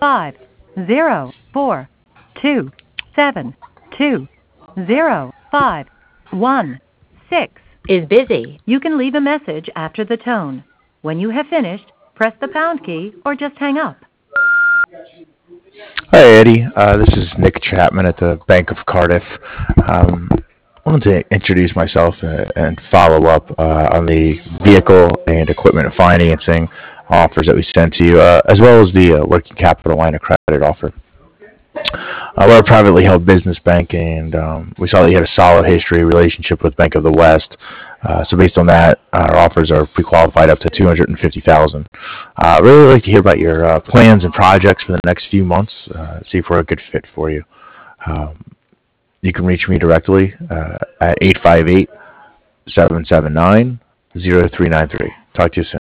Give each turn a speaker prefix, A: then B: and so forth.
A: is busy.
B: You can leave a message after the tone. When you have finished, press the pound key or just hang up.
C: Hi, Eddie. This is Nick Chapman at the Bank of Cardiff. I wanted to introduce myself and follow up on the vehicle and equipment financing offers that we sent to you, as well as the working capital line of credit offer. We're a privately held business bank, and we saw that you had a solid history relationship with Bank of the West. So based on that, our offers are pre-qualified up to $250,000. Really like to hear about your plans and projects for the next few months. See if we're a good fit for you. Um, you can reach me directly at 858-779-0393. Talk to you soon.